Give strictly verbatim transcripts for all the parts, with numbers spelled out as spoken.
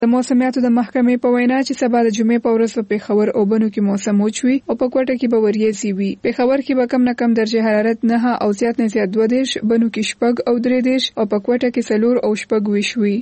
د موسمیاتو د محکمې په وینا چې سبا د جمعې په ورځ په پېښور او بنو کې موسم وچوي او په کوټه کې به وریځي وي. پېښور کې به کم نه کم درجه حرارت نه او زیات نه زیات دوه دیش، بنو کې شپږ او درې دیش او په کوټه کې څلور او شپږ ویش وي.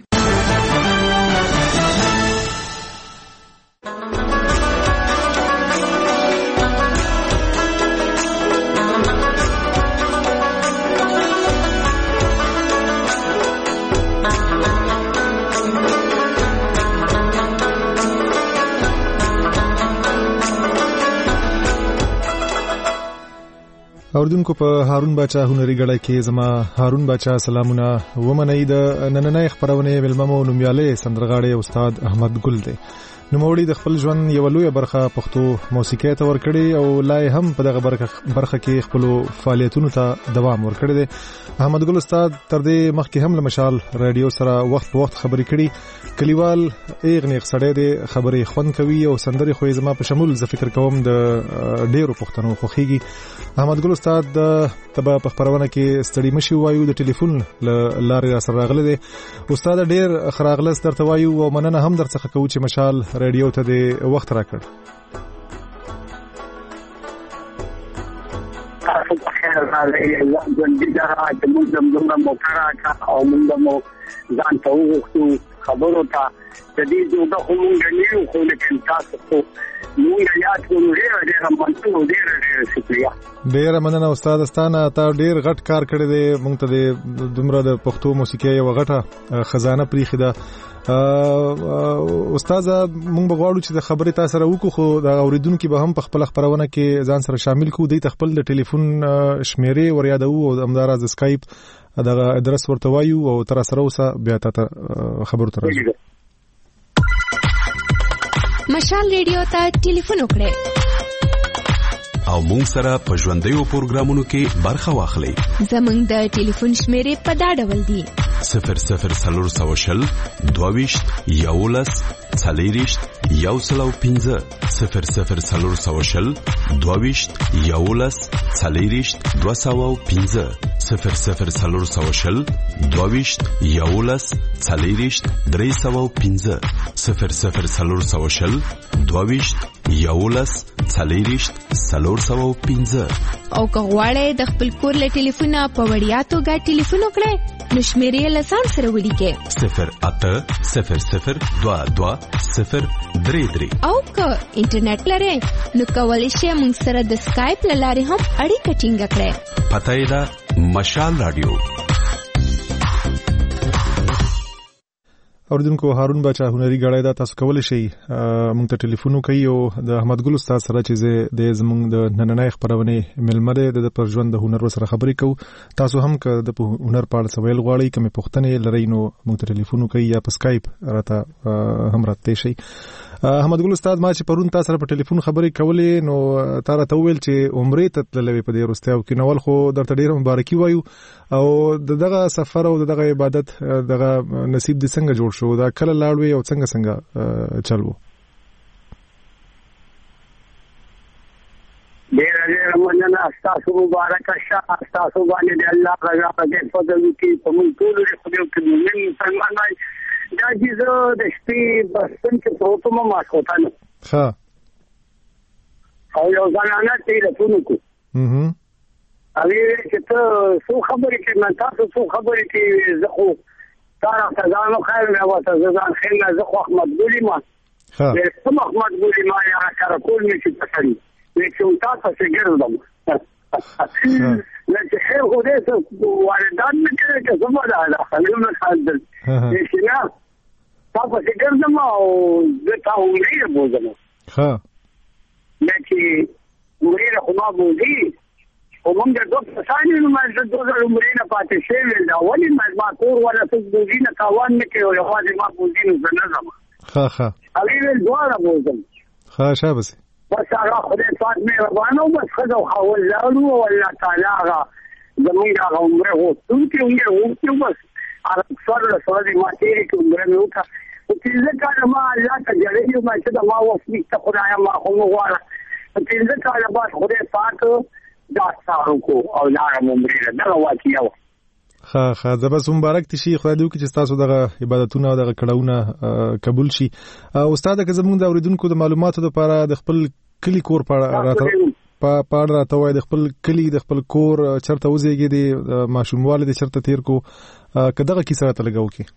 اوردونکو په هارون باچا هنري غړای کې زما هارون باچا سلامونه ومنئ. د نننۍ خبرونه ملممو نومیاله سندرغاړي استاد احمد ګل دی. نوموړي د خپل ژوند یو لوی برخه پښتو موسیقۍ ته ورکړي او لای هم په دغه برخه کې خپل فعالیتونو ته دوام ورکړي دی. احمد ګل استاد تر دې مخکې هم له مشال رادیو سره وخت په وخت خبرې کړي. کلیوال ایغنیغ سړی دی، خبرې خوند کوي او سندري خو زما په شمول ز فکر کوم د ډیرو پښتنو خوخيږي. احمد ګل استاد تبا په خبرونه کې ستړي مشي وایو د ټلیفون لارې سره راغله دي. استاد ډیر خراغلس درته وایو او مننه هم درڅخه کوم چې مشال رادیو ته د وخت راکړ. تاسو په خیر راغلی. ځان دې دا چې موږ زموږ موټر او موږ مو ځان ته وغوښتو خبرو ته د دې دوه کومه غنیو خو لیکن تاسو خو موږ یاد کوو ډېر ډېر مننه ډېر ډېر شکریہ. ډېر مننه استاد ستانه. تا ډېر غټ کار کړی دی. موږ ته د دومره د پښتو موسیقۍ یو غټه خزانه پریخي ده. استاد موږ بغواړو چې د خبرې تاسو سره وکړو خو د اوریدونکو به هم په خپل خبرونه کې ځان سره شامل کړو. د خپل د ټلیفون شمیرې وريادو او د امدارز سکایپ دغه ادرس ورته وایو او تر سره اوسه بیا تاسو خبرو تر راځي. مشال ریډیو ته ټلیفون وکړئ او مونږ سره په ژوندیو پروګرامونو کې برخه واخلئ. زمونږ د ټلیفون شمیرې په دا ډول دي: صفر صفر څلور سوه شل دوهویشت یولس څلېرویشت یو سل او پنځه صفر صفر څلور سوه شل دوهویشت یولس څلېرویشت دوه سوه او پنځه صفر صفر څلور سوه شل دوهویشت یولس څلېرویشت درې سوه او پنځه صفر صفر څلور سوه شل دوهویشت یولس څلېرویشت څلور سوه او پنځه. او که غواړئ د خپل کور له ټلیفونه په وړیا توګه ټلیفون وکړئ نو شمیرې له ځان سره ولیکئ: صفر اته صفر صفر دوه دوه صفر درې درې. او که انټرنیټ لرئ نو کولی شئ موږ سره د سکایپ له لارې هم اړیکه ټینګه کړئ. پته یې ده مشال رادیو. اوردونکو هارون باچا هنري غړای دا تاسو کولای شئ موږ ته ټلیفون وکړئ او د احمد ګل استاد سره چې د زموږ د نننۍ خبرونه ملمره د پر ژوند د هنر سره خبرې کوو. تاسو هم که د هنر په اړه سوال غواړئ کومې پوښتنې لرئ نو موږ ته ټلیفون وکړئ یا په سکایپ راته هم راته شئ. احمد ګل استاد ما چې پرون تاسو سره په ټلیفون خبرې کولې نو تاسو ته ویل چې عمرې ته تللې په دې وروستیو کې نو ول خو درته ډیره مبارکي وایو او دغه سفر او دغه عبادت دغه نصیب د څنګه جوړ شو دا کله لاړوي او څنګه څنګه چلو. ډېر ډېر مننه. تاسو مبارک شه. تاسو باندې الله رضا دې فضل کې په موږ ټول لري خو دې کې موږ مسلمانان دا چې د شپې بسن کې پروتو ما ماسوتانه ها او یو ځانانه ټلیفون کو اها اوی چې ته څو خبرې کې نه تاسو څو خبرې کې زه خو تاسو ته ځانو خیر نه وته ځان خیر نه زه خو احمد ګولي ما ها زه احمد ګولي ما یا کار کول مې چې تاسو لیکن تاسو څه ګرځم لکه خیر خو دې واردان نه کوي چې زما دا خلونه حاضر لیکن تاسو څه ګرځم او زه تاسو نه بوزم ها لکه ورې خو ما بوزي او موږ د دوه ثانیو نو ما د دوه عمرې نه پاتې شوی دا ولې ما کور ولا څه بوزي نه تاوان نه کوي او واځي ما بوزي نه زنه ها ها علي ول دوه بوزم ها شابه بس هغه خدای پاک مې ربانو بس خدای خو ولالو او الله تعالی هغه زمونږ هغه عمره هو څنګه عمره هو بس هغه څور له سره ما تیرې کې عمره مې وکړه او چې ځکه ما الله ته جوړې ما چې دا ما وسني ته خدای ما خو نو غواړم چې ځکه بعد خدای پاک دا څارو کو او لارم عمره دا واقعیا ها ها د بس مبارک تشي خدای دې وکړي چې تاسو دغه عبادتونه او دغه کړهونه قبول شي. استاد که زموږ د اوریدونکو د معلوماتو لپاره د خپل کلی کور په راته په پاړه راته وای د خپل کلی د خپل کور چرته وزيږي د ماشوموالي د چرته تیر کو کداغه کیسه راته لګاو کی.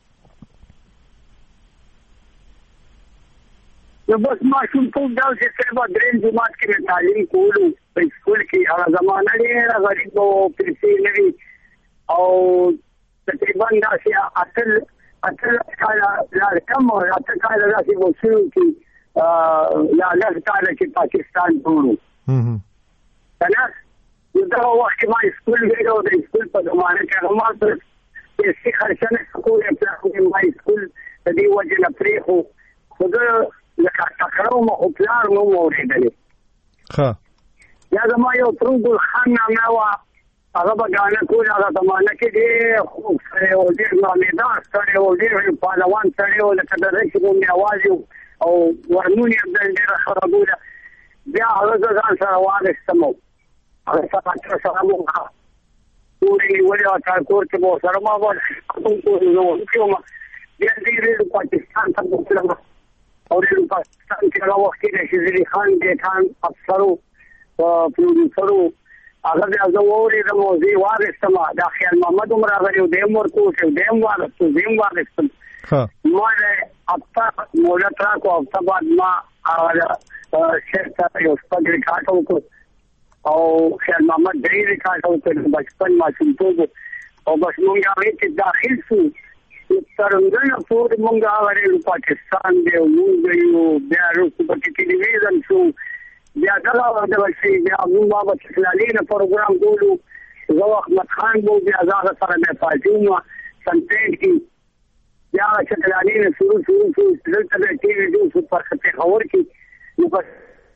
نو بس ماشوم ټول دا چې سبا درین جماعت کې تعلیم کولو په سکول کې هغه زمانہ ډېر غریب او پیسې لري او تقریبا دا چې اصل اصل کاله لا کم او اصل کاله دا چې وصول کې لا لا کاله چې پاکستان ټولو کنه دا وخت ما سکول ویلو د سکول په زمانه کې هغه ما ته چې خرچنه سکول په ما سکول د دې وجه نه پریخو خو لکه تکرو مو او پلار مو موریدلې ها یا زما یو ترنګل خان نامه وا هغه بګانه کول هغه زمانه کې دی خو سره او ډیر نامیدار سره او ډیر پهلوان سره او لکه د رشي مو आवाज او ورنونی عبد ډیر خرابوله بیا هغه ځان سره واغستمو هغه څنګه سره مو پوری وړیا کار کور کې مو سره ما وځو نو کوم بیا دې پاکستان ته وګورم اور د پاکستان کې هغه وخت کې شذری خان د خان افسرو او پروډوسرو هغه د ازوري د موزي وارثما د خیال محمد عمر غریو د امور کو چې د امور تو زم وارثم ها نو له اپا مولا ترا کو اپا بعد ما هغه شرکت یو سپګری کاټو کو او خیال محمد درې کاټو کو بچپن ما شنتو او بس مونږ هغه کې داخل شو څرنګه پور مونږه غواړو پاکستان دی مونږ یو بیا روس په ټلویزیون شو بیا دا د ورشي بیا موږ په چلالینه پروګرام ګورو زو احمد خان بو بیا زاغه سره د فاطمه سنټین کی بیا چلالینه شروع شروع شو دلته د ټي وي جو سپر خطه خبر کی نو بس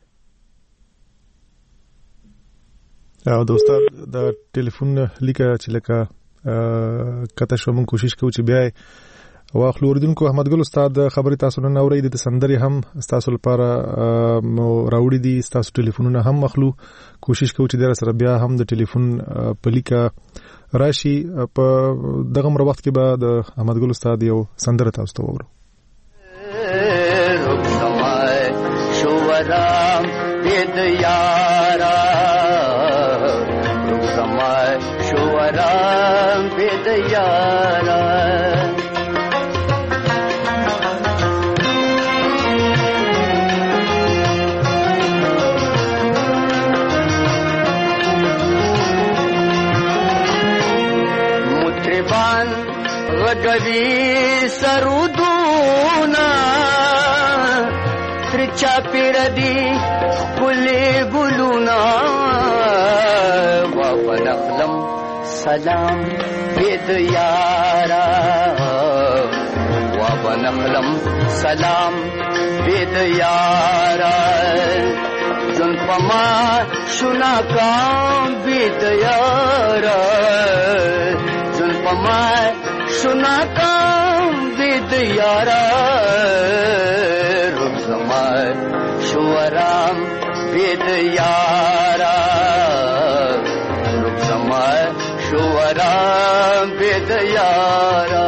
او دوستان د ټلیفون لیکه چې لکه کته شو مون کوشش کوو چې بیا واخلو اوریدونکو احمد ګل استاد خبري تاسو نه اوري د سندري هم تاسو لپاره مو راوړي دي تاسو ټلیفونونه هم مخلو کوشش کوو چې در سره بیا هم د ټلیفون په لیکه راشي په دغه مر وخت کې به د احمد ګل استاد یو سندره تاسو ته وورو رب سمای شورام بيد یارا رب سمای شورام بيد یارا غوی سرودونا ترچا پیر دی کلی گلونا وابا نخلم سلام بید یارا وابا نخلم سلام بید یارا جن پما شنا کام بید یارا جن پما سنا کام بید یارا رب زمائے شورام بید یارا رب زمائے شورام بید یارا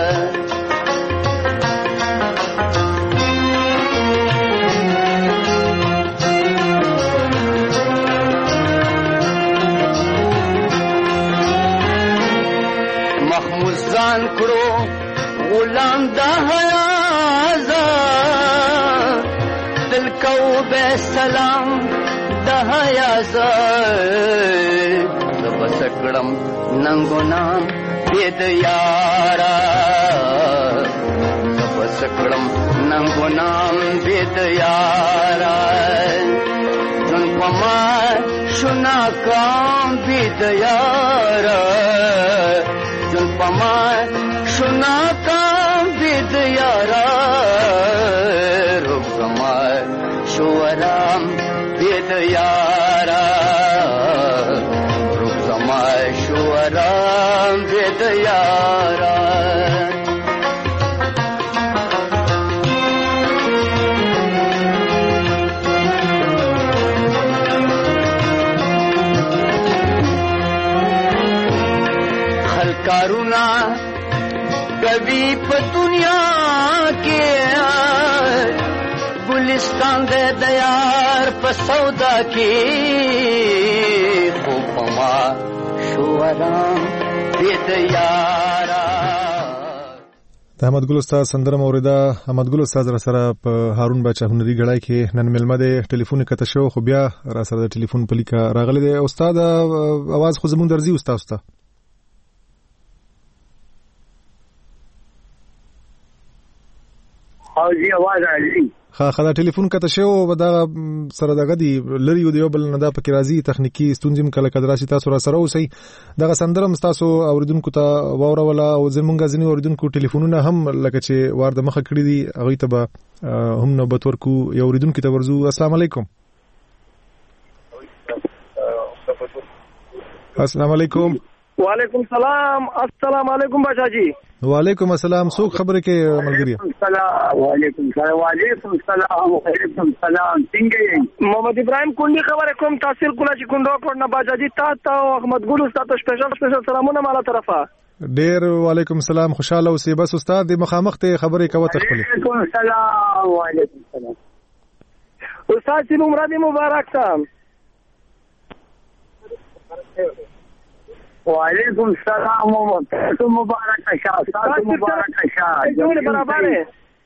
زان کرو غلام دا حیازا دل کو بے سلام دا حیازا زب سکڑم ننگو نام بید یارا زب سکڑم ننگو نام بید یارا جن پما شنا کام بید یارا جن پما شنا کام بید یارا رب زمائے شورام بید یارا رب زمائے شورام بید یارا وی په دنیا کې ګلستان د دیار په سودا کې خو پما شو آرام دې یارا. د احمد ګل استاد سندره موریدا. احمد ګل استاد را سره په هارون باچا هنري غړای کې نن ملمه ده ټلیفون کته شو خو بیا را سره د ټلیفون په لیکه راغلی دی. استاد आवाज خو زمون درځي استاد استاد او جی आवाज راځي. خا خدا ټلیفون کته شو دا سره دغه دی لری یو دی بل نه دا پکې راځي تخنیکی ستونزې کله کله راشي. تاسو را سره اوسئ. دغه سندرم تاسو اوریدونکو ته ووره ولا او زمونږ ځینې اوریدونکو ټلیفونونه هم لکه چې وار د مخه کړی دي هغه ته به هم نوبت ورکو. یو اوریدونکو ته ورزو. السلام علیکم. السلام علیکم. وعلیکم السلام. السلام علیکم بچا جی. وعلیکم السلام. څوک خبره کې ملګری؟ وعلیکم السلام. وعلیکم السلام. وعلیکم السلام. څنګه یې؟ محمد ابراهیم کونډي خبره کوم. تحصیل کولا چې کوندو کوټ نه بچا جی. تاسو احمد ګل استاد سپیشل سپیشل سلامونه مالا طرفه. ډیر وعلیکم السلام. خوشاله اوسئ. بس استاد د مخامخ ته خبرې کوي تخپل. وعلیکم السلام. وعلیکم السلام. استاد چې عمر دې مبارک شه. وعلیکم السلام. تاسو مبارک شه. تاسو مبارک شه. ټول برابر ہے.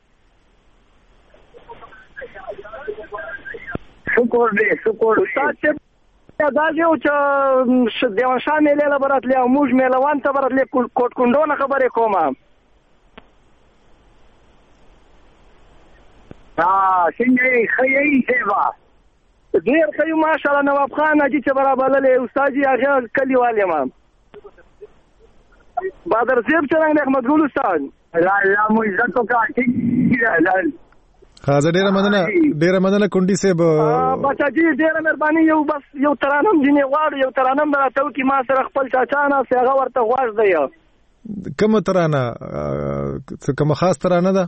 شکر دې شکر. استاد چې دا جو چې دیوان شاه میله لبراتلی او موږ میلوان ته براتلی کوټ کندونه خبرې کومه. ها څنګه یې خیي سیوا ډیر خیو ماشاءالله. نواب خان اجي چې برابر له استاد جی هغه کلیوال یم. بادر زیب څنګه احمد ګل استاد؟ لا لا مو عزت کا ٹھیک ہے. خازه ډیره مننه ډیره مننه کونډي صاحب. بچا جی ډیره مهرباني. یو بس یو ترانم جنې غواړو. یو ترانم راته کی ما سره خپل چاچا نه هغه ورته غواړ دی. کوم ترانه کوم خاص ترانه ده؟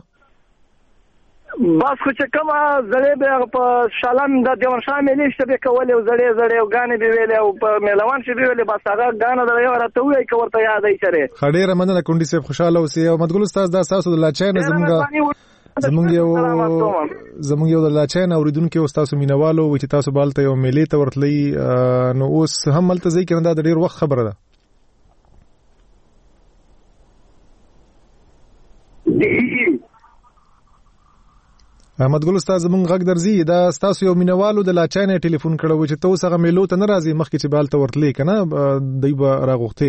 بس خو چې کومه زړې به په شالم د دیوان شاه ملي شته به کولې او زړې زړې او غانې به ویلې او په میلوان شي به ویلې. بس هغه غانه د یو راته وایي که ورته یاد ای چره. خډېره مننه کونډي صاحب. خوشاله اوسئ. او مدګل استاد دا تاسو د لاچین زمونږ زمونږ یو زمونږ یو د لاچین اوریدونکو استاد مینوالو و چې تاسو بالته یو میلې ته ورتلی نو اوس هم ملته ځي کنه دا ډېر وخت خبره ده. احمد ګل استاد زمونږ غږ درځي. دا تاسو یو مینوالو د لاچین ټلیفون کړو چې تاسو هغه میلو ته نه راځي مخکې چې بالته ورتلی کنه دای به راغوخته.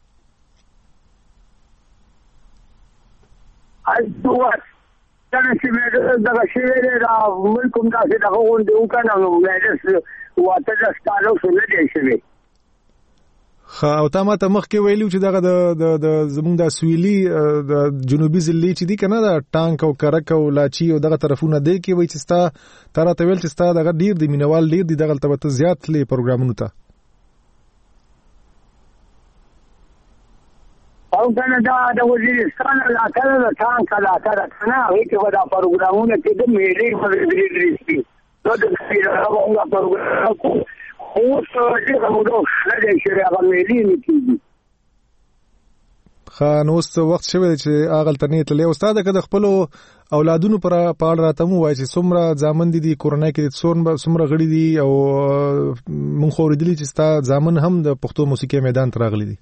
اځوات څنګه چې دغه شی دا ملک کوم تاسو دغه وندو کنه نو مېدس واته د ستالو سره دی شوی. خا او تا ماته مخکې ویلو چې دغه د د زمونږ د سویلي د جنوبي ضلع چې دی کنه دا ټانک او کرک او لاچی او دغه طرفونه دی کې وای چې ستا تر ته ویل چې ستا دغه ډیر دی مینوال ډیر دی دغه ته زیات لې پروګرامونو ته او کنه دا د وزیرستان علاقه د ټانک علاقه ده کنه هغه کې ودا پروګرامونه کې د میلې په دې درېستي نو د هغه پروګرام خو څه چې موږ خلک چې هغه میلې نه کیږي. خان اوس وخت شوی چې اغل تنیت له استاد کده خپل اولادونو پر پاړ راتمو وای چې څومره ځامن دي کورونه کې څومره غړي دي او مونږ خو ورېدلی چې ستا ځامن هم د پښتو موسیقي میدان ته راغلي دي.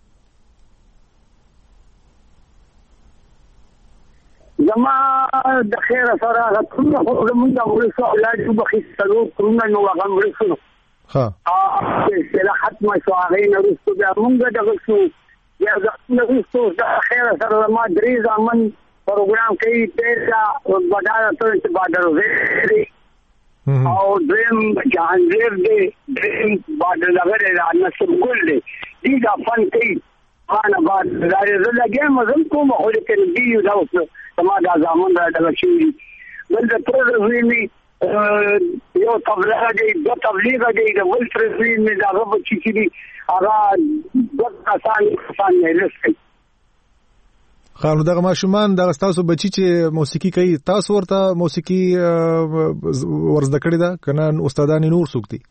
زما د خیر سره غوښتنه خو زمونږ د ورسو اولاد په خېستلو کړو نو هغه ورسو ها چې له ختم شو هغه نه ورسو د مونږ دغه شو یا زه ورسو د خیر سره ما درې ځامن پروګرام کوي پیسا بداله ته چې بادر وې او دریم جهانگیر دی دریم بادر لغره نصر ګل دی دي دا فن کوي خان آباد زاره زه لګم زم کوم خو دې دی دا اوس سما دا ځامن را دغه شي بل د تر زمي یو تبلیغ دی دو تبلیغ دی د ول ترزوی می دا غو چې دي هغه د کسان کسان نه لسکي. خانو دغه ماشومان دغه تاسو بچی چې موسیقي کوي تاسو ورته موسیقي ورزده کړی دا کنه استادان نور څوک دي؟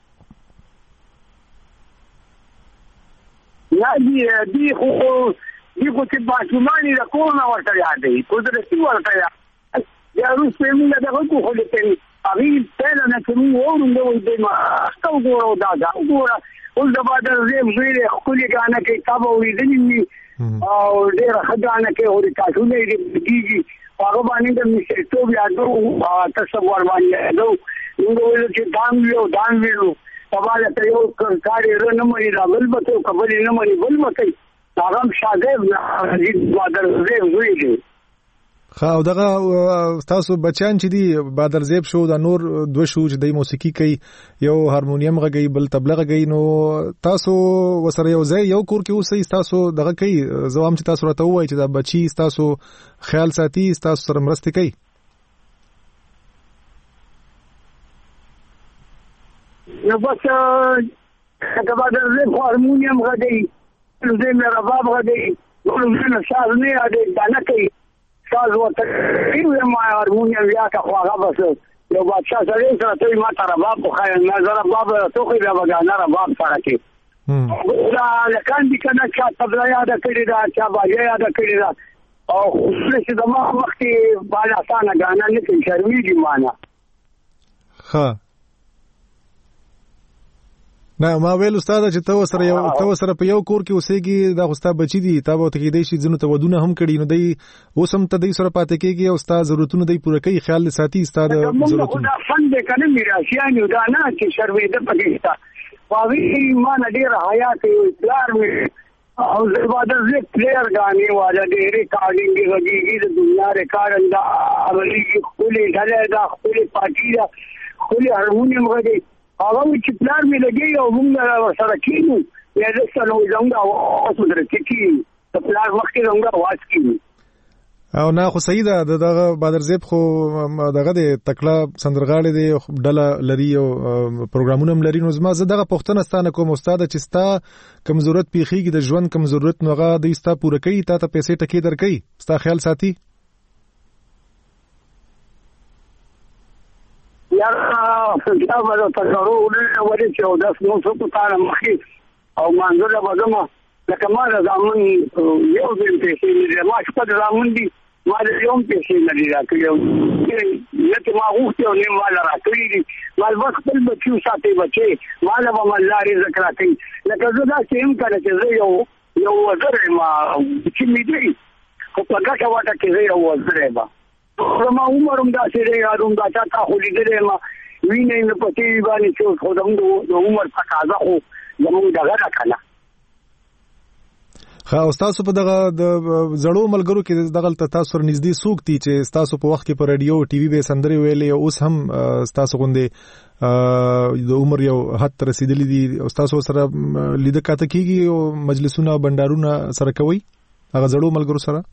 یا دی دی خو دي خو چې ماشومان د کورونه ورته یادوي قدرتي ورته یاد یا وروسته یې موږ دغه کو خو لیکلي هغې پهله نه چې موږ واورو نو وایي دی ماسته وګوره دا دا وګوره اوس د بادر ضیف زوی دی ښکلې ګانه کوي تا به اورېدلي وي او ډېره ښه ګانه کوي هورې یې دې کېږي هغه باندې د مشرتوب یادو تصب ورباندې یادو موږ ویلو چې دام وي او دام ویلو سبا ته یو کار یې نه مني دا بل به کوي که بل یې نه مني بل به کوي هغه هم شاګرد بادر ضیف زوی دی ښه او دغه تاسو بچیان چې دي بادر ضیف شو دا نور دوه شو چې د موسیقي کوي یو هارمونیم غږوي بل تبله غږوي نو تاسو ورسره یو ځای یو کور کې اوسئ تاسو دغه کوي زه هم چې تاسو راته ووایئ چې دا بچي تاسو خیال ساتي تاسو سره مرستې کوي نو بس د بادر ضیف هارمونیم غږوي نو زه مې رباب غږوي نو زه نه ساز نه یادوي دا نه کوي ساز ورته کوي ما هارمونیم یا که خو هغه بس یو بادشاه سړی سره ته ما ته رباب وښایه ما زه رباب توخی بیا به ګانه رباب سره کې دا هلکان دي که نه چا تبله یاده کړې ده چا باجه یاده کړې ده او خصوصي چې زما مخکې باید اسانه ګانه نه کوي شرمېږي ما نه ښه نه ما ویل استاده چې ته سره یو ته سره په یو کور کې اوسېږي دا خو ستا بچي دي تا به ورته کېدی شي ځینو ته ودونه هم کړي نو دی اوس هم ته دوی سره پاتې کېږي او ستا ضرورتونه دی پوره کوي خیال ساتي ستا د ضرورتونه دا فن دی که نه میراثیان یو دا نه چې شرمېده پکې شته خو هغوی ما نه ډېره حیا کوي پلار مې او زه بادر ضیف پلیر ګانې واده دی ریکارډینګ یې غږېږي د دنیا ریکارډ دا عملېږي ښکلې ډلې ده ښکلې پارټي ده ښکلې هارمونیم غږوي هغه چې پلار مې لګي او موږ سره کېنو یا دسته نو زموږ اواز ودرېږي کېږي د پلار مخکې زموږ اواز کېږي او نه خو صحیح ده دغه بادر ضیف خو دغه دی تکړه سندرغاړی دی ډله لري او پروګرامونه هم لري نو زما زه دغه پوښتنه ستا نه کوم استاده چې ستا کوم ضرورت پیښیږي د ژوند کوم ضرورت نو هغه دوی ستا پوره کوي تا ته پیسې ټکې درکوي ستا خیال ساتي یاره بیا به درته کړو ولې چې اودس نو څه په کاله مخکې او مانځله به ځمه لکه ما د زامن یو ځل پیسې نه دي ما شپږ زامن دي ما د یو هم پیسې نه دي راکړي نه چې ما غوښتې او نه ما له راکړي دي ما بس خپل بچي وساتئ بچې ما له به مې الله رزق راکوي لکه زه داسې یم که نه چې زه یو یو وزر یم چې مې دی خو په ګټه وټه کې زه یو وزر یم زما عمر هم داسې دی یار هم دا چا تا خو لیدلی یم وینه یې مې په ټي وي باندې چې خو زموږ د عمر تقاضا خو زموږ دغه ده که نه ښه او ستاسو په دغه د زړو ملګرو کې دغلته تاسو سره نږدې څوک دي چې ستاسو په وخت کې په رادیو ټي وي به سندرې ویلې اوس هم ستاسو غوندې د عمر یو حد ته رسېدلي دي او ستاسو سره لیده کاته کېږي او مجلسونه بنډارونه سره کوئ هغه زړو ملګرو سره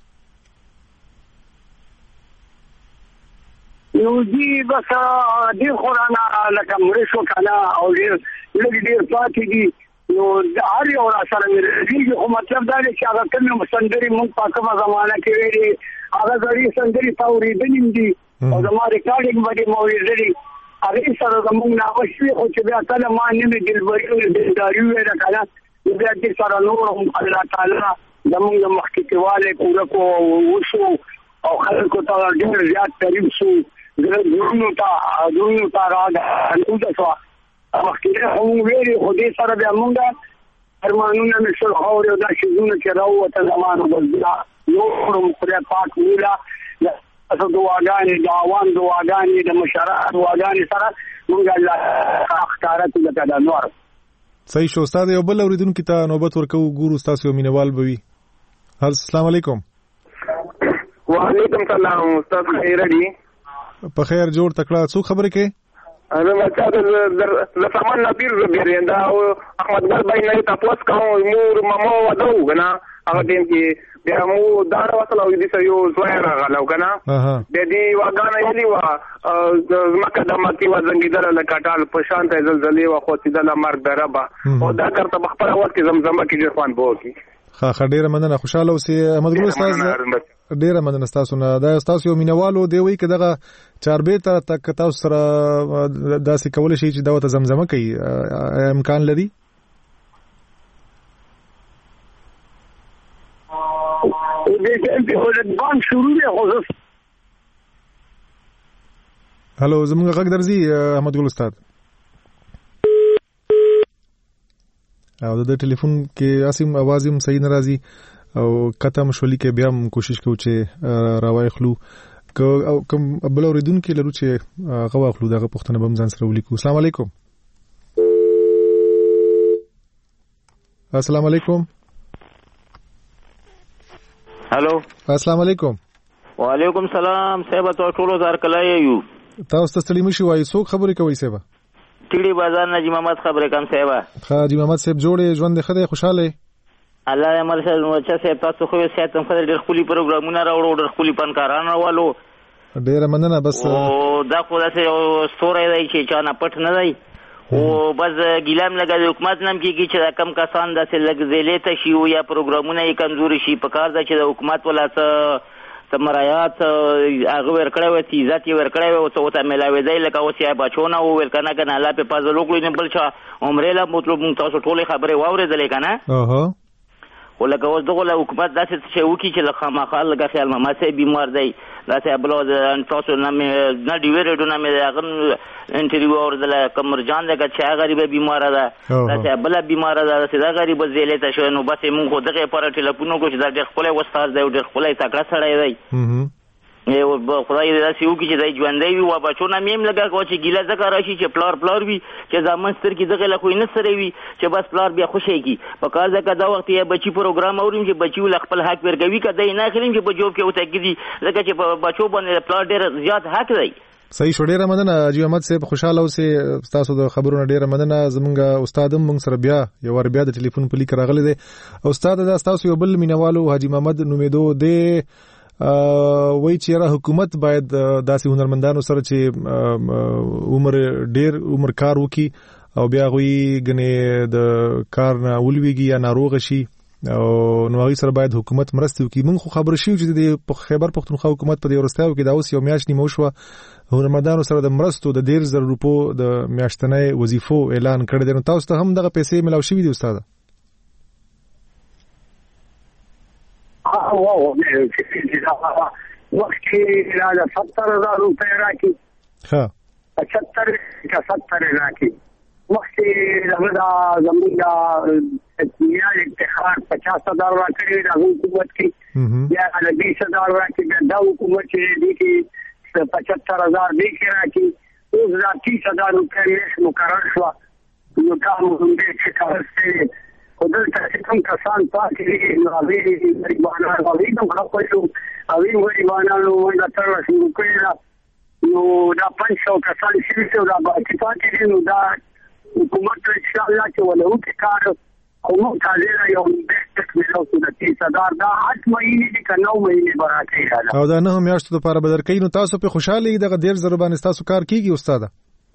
نو دي بس ډېر خو رانه لکه مړه شو که نه او ډېر لږ ډېر پاتې دي نو هر یو را سره مې رسېږي خو مطلب دا دی چې هغه کومې سندرې مونږ په کومه زمانه کې ویلې هغه زړې سندرې تا اورېدلې هم دي او زما ریکارډینګ به دې مې اورېدلي هغې سره زمونږ نامه شوې خو چې بیا کله ما نوې دلبري او دلداري وویله که نه نو بیا دې سره نور هم الله تعالی زمونږ د مخکې والی پوره کړو وشو او خلکو ته ډېر زیات قریب شو زړونو ته زړونو ته راوده شوه مخکې خو مونږ ویلې خو دې سره بیا مونږ ارمانونه مې شل خاورې او دا شیزونه چې راووته زما نو بس بیا نور هم خدای پاک ویله تاسو دعاګانې د عوام دعاګانې د مشرانو دعاګانې سره مونږ الله ښکاره کړو لکه د نور صحیح شو استاد یو بل اورېدونکي ته نوبت ورکوو ګورو ستاسو یو مینهوال به وي السلام علیکم وعلیکم سلام استاد خیر دی په خیر جوړ تکړه څو خبرې کوي انا بچا د سامان نبیر بیرنده او احمد ګل بای نه تاسو کوم مور مامو ودو غنا هغه ټیم کې بیا مو دا وصل او دې یو زویر غلو کنه د دې واغانه یلی وا مکه د مکی وزنګیدل لکټال په شان ته زلزلې وا خو سیدل مرګ دربا او دا کرته بخبره وخت کې زمزمه کې ځوان بو کی ها خډیره مننه خوشاله اوسئ احمد ګل استاد ډیره مننه تاسو نه دا تاسو یو مینوالو دی وی کداغه چاربې ته تک تاسو سره داسې کول شي چې دا ته زمزمه کوي امکان لري په بانک شروع دی خو هلو زمونږ غږ درځي احمد ګل استاد او د ټلیفون کې اسیم आवाज هم صحیح ناراضي او کته مشولي کې بیا هم کوشش کوو چې راوای خلو او کوم بل اوریدونکو لرو چې غوا خلو دغه پښتنه بم ځان سره ولیکو. السلام علیکم. السلام علیکم. هلو السلام علیکم. وعلیکم السلام. صاحب تاسو ټول زار کلای یو تاسو ته ستړي مشي وای څوک خبرې کوي صاحب؟ ټیډي بازار نجی محمد خبرې کوم صاحب. حاجی محمد صاحب جوړې ژوند خدای خوشاله الله یې مرسته نو چې تاسو خو یې ساتم خدای ډېر خولي پروګرامونه راوړو ډېر خولي پنکاران راوالو ډېر مننه. بس او دا خو داسې ستوری دی چې چا نه پټ نه دی او بس ګیلام لګا د حکومت نام کېږي چې کم کسان داسې لږ زیلې ته شي او یا پروګرامونه یې کمزوري شي په کار ده چې د حکومت ولا څه څه مرایات هغه ورکړی وي چې عزت یې ورکړی وي او څه ورته میلاوېدی لکه اوس یې بچونه وویل که نه که نه الله پې فضل وکړو نه بل چا عمرې له مطلب مونږ تاسو ټولې خبرې واورېدلې که نه خو لکه اوس دغه له حکومت داسې څه شی وکړي چې له خامخا لکه خیال محمد صاحب بیمار دی داسې بل تاسو نه مې نه ډیوې ریډیو نه مې هغه انټرویو اورېدله که مرجان دی که چې هغه غریبه بیماره ده داسې بله بیماره ده داسې دا غریبه زیلې ته شوی نو بس یې مونږ خو دغې لپاره ټلیفون وکړو چې دا ډېر ښکلی استاد دی او ډېر ښکلی تکړه سړی دی خدای دې داسې وکړي چې دی ژوندی وي او بچو نه مې هم لګا کوه چې ګیله ځکه راشي چې پلار پلار وي چې زامن سترګې دغې له خو یې نه سره وي چې بس پلار بیا خوشی کړي په کار ځکه دا وخت یې بچي پروګرام اوریم چې بچي له خپل حق ورکوي که دی نه اخلیم چې په جوب کې ورته ږدي ځکه چې په بچو باندې پلار ډېر زیات حق دی. صحیح شو. ډېره مننه حاجي احمد صاحب خوشاله اوسئ تاسو د خبرونو ډېره مننه. زمونږ استاد هم موږ سره بیا یو وار بیا د ټلیفون په لیک راغلی دی. استاد دا ستاسو یو بل مینوالو حاجي محمد نومېدو دی وای چې را حکومت باید داسې هنرمندانو سره چې عمر ډیر عمر کار وکي او بیا غوي غنې د کار نه ولويږي یا ناروغ شي او نو هغه سره باید حکومت مرسته وکي. موږ خو خبر شو چې د خیبر پختونخوا حکومت په دې ورستاو کې دا اوس یو میاشت نیمه شو هنرمندانو سره د مرستو د ډیر زر روپو د میاشتنۍ وظیفو اعلان کړی دی. نو تاسو ته هم دغه پیسې ملاو شوي دي استاد؟ ها واو وقت کې را ستر هزار روپے راکې ها پچهتر کا ستر راکې وقت دا زموږ دنیا افتخار پچاس هزار راکړي د حکومت کې یا د بیس هزار راکې د حکومت کې دي کې پچهتر هزار دي کې راکې اوس دا تیس هزار روپے میاشت مقرر شو نو کار هم دې چې کارسته ودلته چې کوم کسان پاتې دي نو هغوی غریبانان هغوی هم خفه شو هغوی غریبانانو منډه تړله شروع کړې ده نو دا پنځ سوه کسان شوي دي او دا باقي پاتې دي نو دا حکومت انشاءالله چې ولو کې کار خو موږ تازه یو بیسټک میلاو شو د تیس هزار دا اټ مهینې دي که نو مهینې به راکوي او دا نهو میاشتو دپاره به درکوي. نو تاسو پې خوشحاله یي دغه ډېر زرو باندې ستاسو کار کېږي استاده؟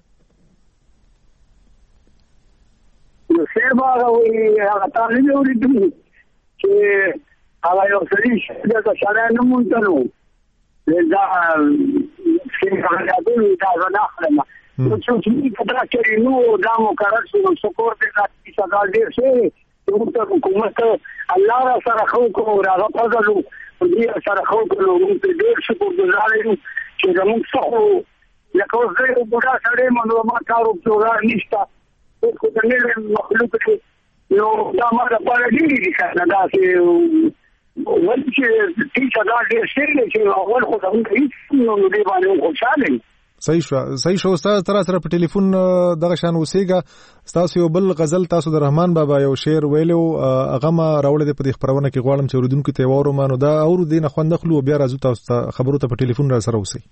نو صاحب هغه وایي هغه تا نه دي اورېدلي چې هغه یو سړي دلته سړی نه موندلو دا سیمګاډونو دا زه نه اخلم نو څوک چې کتره کړي نو دا مقرر شو نو سکور دې دا تیس هزار ډېر شوی موږ حکومت الله را سره ښه وکړو هغه فضل دې سره ښه وکړو موږ پرې ډېر شکرګزار یو چې زموږ څه خو لکه اوس زه یو بوډا سړی یم نو ما کار وکړو نشته خو د نوې مخلوق کې نو دا ما لپاره ډېرې دي که نه داسې ولې چې تیس هزار ډېر شوی دی چې اول خو زموږ هېڅ نو دې باندې هم خوشحاله یم. صحیح شو صحیح شو استاد تر سره په ټلیفون دغه شان اوسېږه. تاسو یو بل غزل تاسو د رحمان بابا یو شعر ویلو هغه ما راوړی دی په دې خپرونه کې غواړم چې اورېدونکو ته یې واورم نو دا اورو دې نه خوند اخلو بیا راځو تاسو ته خبرو ته په ټلیفون را سره اوسئ.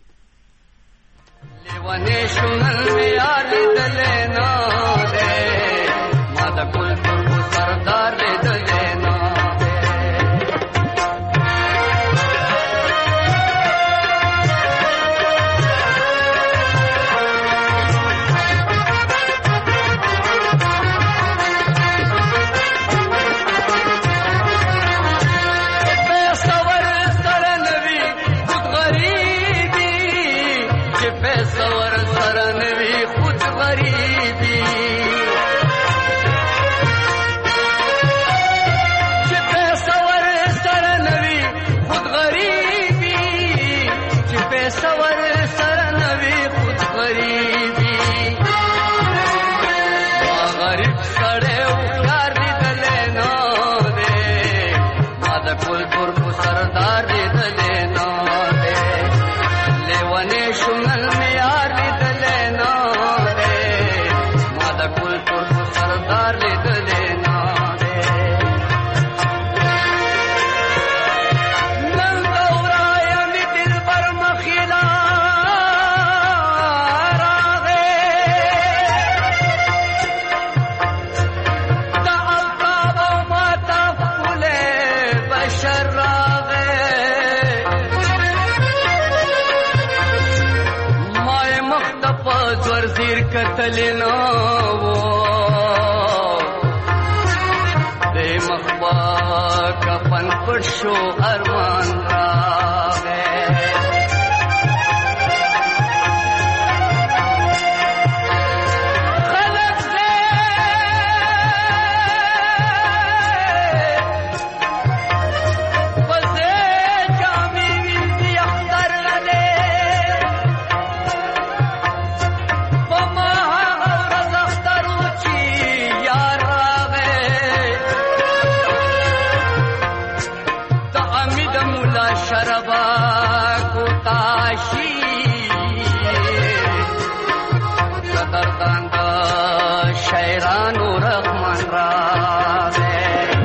لیوانې شونل مې الیدلې نه دی ما د کلتور سردار لیدلې نه سور سرنوي خود غریبی غریب سړی هوښیار لیدلی نه دی ما د کلتور په سردار لیدلی نه دی لیونی شوم نن مې یار لیدلی نه دی ما د کلتور په سردار لیدلی نه دی نن د ورایم دلبر مخیلا راغی د القاب او ماته ښکلی بشر راغی ما یې مخ ته په زور زیر کتلی نه و دې مخ به کفن پټ شو ارمان راغی خلک دې په دې جامې وینځي اختر لدې په ما هغه ورځ اختر و چې یار راغی د امید مولا شربا کوتاشي قدردان د شاعرانو رحمان راغی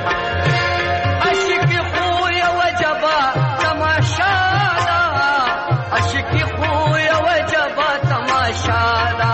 عشق خو یو جبا تماشا ده عشق خو یو جبا تماشا ده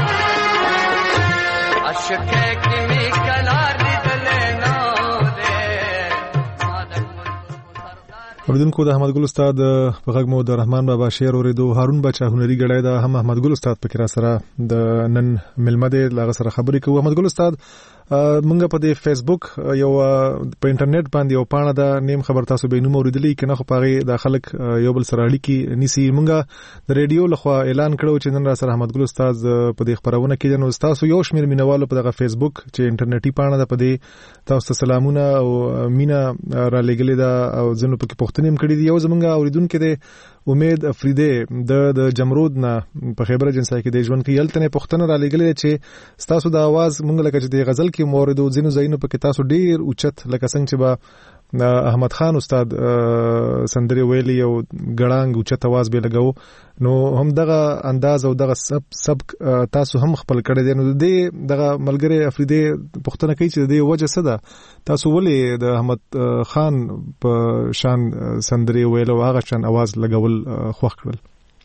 عشق کې می کلار لیدلی نه دی ما د اوریدونکو د احمد ګل استاد په غږ مو د رحمان بابا شعر اوریدو. هارون بچا هنري ګړی دا هم احمد ګل استاد پکې را سره د نن ملمه دی لاغه سره خبرې کوو. احمد ګل استاد مونږ په دې فیسبوک یو په انټرنیټ باندې یو پاڼه ده نیم خبر تاسو به نوم اوریدلی کنه خو پاره د خلک یو بل سره اړیکی نیسی. مونږ د ریډیو لخوا اعلان کړو چې نن را سره احمد ګل استاد په دې خبرونه کې نو تاسو یو شمیر مینوالو په دغه فیسبوک چې انټرنیټي پاڼه ده په دې تاسو سلامونه او مینا را لګلې ده او ځنو پکې پښتنیم کړی دی. یو زمونږ اوریدونکو دی امید افریده د د جمرود نه په خیبر جنسای کې د ژوند کې یلتنه پښتنه را لګلې چې تاسو د आवाज مونږ لکه چې د غزل کې موردو ځینو ځینو پکې تاسو ډیر اوچت لکه څنګه چې با احمد خان استاد سندري ویلي او ګړانګ اوچت आवाज به لګاو نو هم دغه انداز او دغه سب سب تاسو هم خپل کړی دی. نو د دغه ملګری افریده پښتنه کوي چې د وجه څه ده تاسو ولې د احمد خان په شان سندري ویلو هغه شان आवाज لګول خوښ کړل؟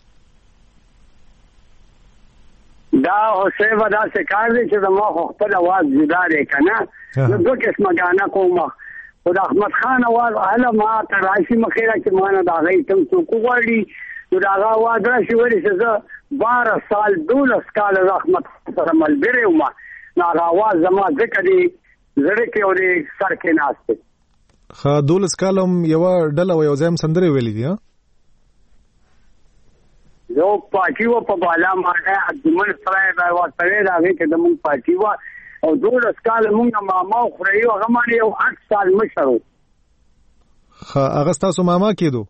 دا اوسه ودا څه کار دی چې ما خپل आवाज جدا دی کنه نو دوه قسمه غانا کوم او د احمد خان आवाज اله ما تراشي مخیره چې ما نه دا غي تم څو کوړی نو دا आवाज راشي ورې چې بارہ سال دولس کال د احمد سره ملګری وم نو دا आवाज زما ځکه دی زړه کې اوري سر کې ناشته خا دولس کالم یو ډله یو ځم سندري ویلې دي ها یو پاکي و په بالا ماده اجمن سره دا واسطه دا وی چې د مون پاکي و او دولس کال مونږ ماما خوري او هغه باندې یو اټ سال مشرو خا هغه تاسو ماما کېدو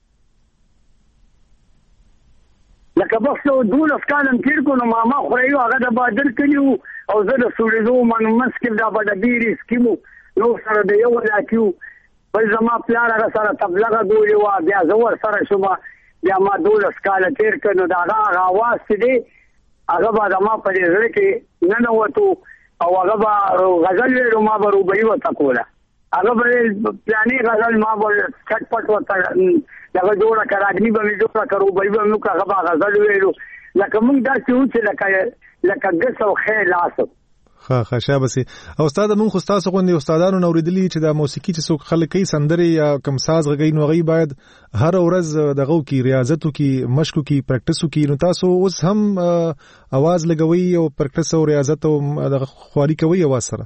لکه بخښو دولس کال تیر کو نو ماما خوري هغه د بادر کلیو او زه د سوریزو من مسکل دا بډ بیري سکیمو نو سره د یو راکیو بل زما پلار هغه سره تبلغه ګوري وا بیا زور سره شوما بیا ما دولس کال تیر کړو دا هغه आवाज دې هغه بعد ما په دې ځل کې نه نو وته او هغه غزل ویلو ما به روبي وته کوله هغه به پلاني غزل ما به چټ پټ وته دا جوړه کراګنی به جوړه کرو به به نو هغه غزل ویلو لکه موږ دا چې لکه لکه د څو خیر لاسو خا خا شابسي او استاد مون خو تاسو غوندي استادانو نوریدلی چې د موسیقي چې څوک خلک کوي سندري یا کم ساز غږی نو غي باید هر ورځ دغه کی ریاضتو کی مشکو کی پریکټیسو کی نو تاسو اوس هم आवाज لګوي او پریکټیس او ریاضت او دغه خواري کوي आवाज سره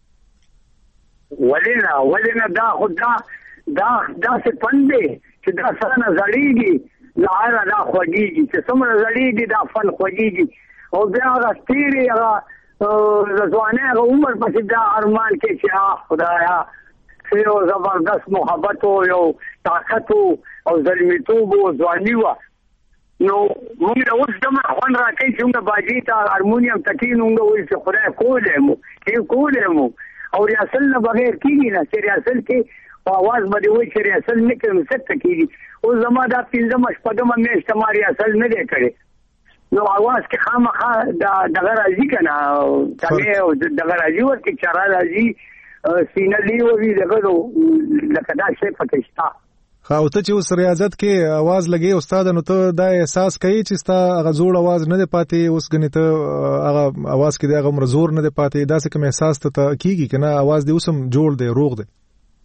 ولینا ولینا دا خدا دا دا څه پندې چې دا سره زړیږي لاره دا خوږیږي چې څومره زړیږي دا فن خوږیږي او بیا غستيري هغه زوانه عمر پسې دا ارمان کې چې خدایا یو زبردست محبت او یو طاقت او ظلمیتوب او ځواني و نو موږ اوس دمه خوان راکې چې موږ باجی ته هارمونیم تکین موږ وایي چې خدای کولې مو کې کولې مو او ریاست نه بغیر کیږي نه چې ریاست کې आवाज باندې وایي چې ریاست نه کوي څه کیږي او زما دا پنځم شپږم میاشت ما ریاست نه دی کړی نو आवाज کې خامخا دا دغه راځي کنه تمه او دغه راځي ورته چاره راځي سینه دی وی دغه لکه دا شی پکشتا خو ته چې اوس ریاضت کې आवाज لګي استاد نو ته دا احساس کوي چې ستا هغه زوړ आवाज نه دی پاتې اوس غني ته هغه आवाज کې دغه مرزور نه دی پاتې دا څه کوم احساس ته کیږي کنه आवाज دی اوسم جوړ دی روغ دی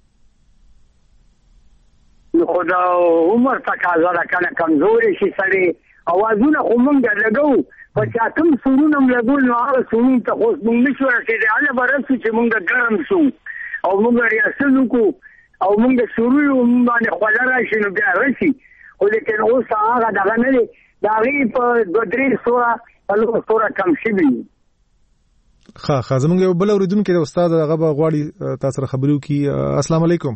نو خدا عمر تقاضا ده کنه کمزوري شي سړی اوازونه خو مونږ لګو په چاتم سورونم لګول نو هغه سورون ته خو مونږ نشو رسیدي اله برسو چې مونږ ګرم شو او مونږ ریاست کو او مونږ شروع مونږ باندې خلا راشي نو بیا راشي خو لیکن اوس هغه دغه نه دی دا غي په دوه درې سوره په لوړ سوره کم شي ښه ښه زمونږ یو بل اوریدونکو د استاد هغه غواړي تاسو سره خبرو کی السلام علیکم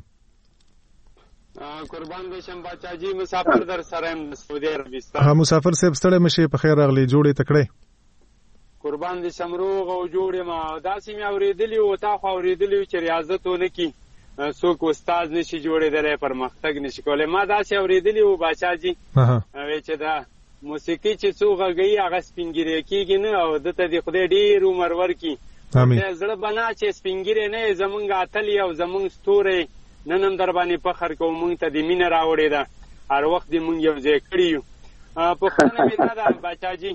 قربان بشم بچاجي مسافر در سره سعودي عربستان ها مسافر صاحب ستړی مشه په خیر راغلی جوړې تکړه قربان دې شمروغ او جوړې ما داسې مې اوریدلی او تا خو اوریدلی چې ریاضت ونه کی څوک استاد نشي جوړېدلی پرمختګ نشي کولای ما داسې اوریدلی او بچاجي وی چې دا موسیقي چې څو غږی هغه سپینګری کیږي نه او دته دې خدای ډیر عمر ورکی امين زړه بنا چې سپینګری نه زمونږ اتل یو زمونږ ستوري ننم در باندې فخر کوم مونږ ته د مینه راوړې ده هر وخت دې مونږ یو ځای کړی یو پښتنه مې دا ده بچاجي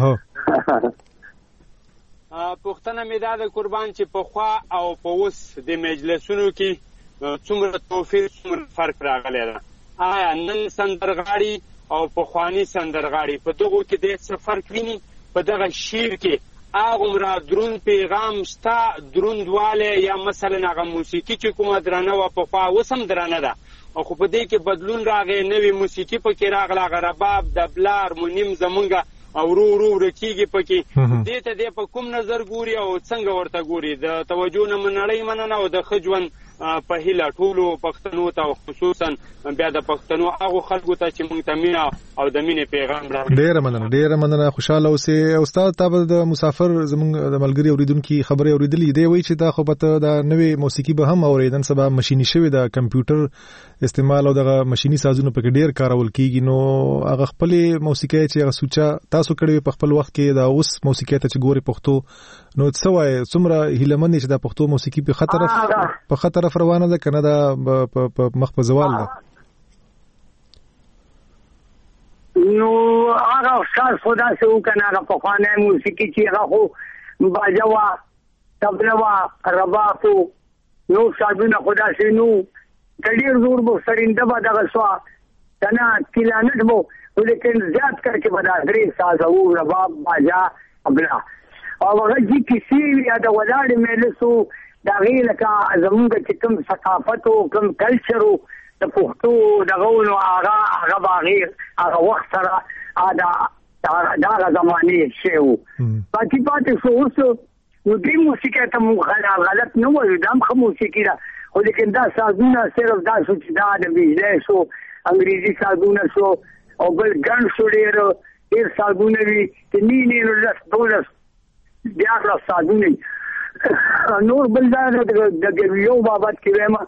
پښتنه مې دا ده قربان چې په خوا او په اوس د مجلسونو کې څومره توفیر څومره فرق راغلی ده آیا نن سندرغاړي او پخواني سندرغاړي په دغو کې د څه فرق ویني په دغه شعر کې اغمرا درون پیغام شتا دروندواله یا مثلا هغه موسیقي چې کومه درنه و په خوا وسم درنه ده او خو په دې کې بدلون راغی نوې موسیقي پکې راغله غرباب د بلار مونیم زمونږه او رو رو رکیږي پکې دې ته دې په کوم نظر ګوري او څنګه ورته ګوري د توجه نه منړی مننه او د خجون په هیله ټولو پښتنو ته خصوصا بیا د پښتنو هغه خلکو ته چې مونږ ته مینا او د مینې پیغام راوړي ډیر مننه ډیر مننه خوشاله اوسې استاد تاسو د مسافر زمونږ د ملګری اوریدونکو خبري اوریدلې دی وای چې دا خو پته د نوې موسیقي به هم اوریدن سبا ماشيني شوی د کمپیوټر استعمال او د ماشيني سازونو په کې ډیر کارول کیږي نو هغه خپل موسیقي چې هغه سوچا تاسو کړی په خپل وخت کې دا اوس موسیقي ته چې ګوري پښتو نو څه وای څومره هیلمن چې د پښتو موسیقي په خطر په خطر روانه ده کنه دا په مخ په زوال ده نو هغه خاص خدا سه وکنه هغه په خوانه موسیقي چې هغه خو باجوا تبلوا رباطو نو شادونه خدا سه نو کډیر زور بو سرینده با دغه سوا کنه کلانت بو لیکن زیات کرके بدا درې ساز او رباب باجا ابلا او هغه چې کسی یا د ولاړ ملسو دا غیله کا زمونږ چې کوم ثقافت او کوم کلچر د پښتو دغه نو هغه هغه باغیر هغه وخت سره دا دا زمانه شیو پاتې پاتې شو اوس نو دې موسیقي ته مو غلط نه وایو دا هم موسیقي ده خو لیکن دا سازونه صرف دا شو چې دا د بجلی شو انګریزي سازونه شو او بل ګڼ شو ډېر ډېر سازونه وي چې نی نی نو لس دولس دیارلس سازونه نور بل دا د ګویو بابت کې وایم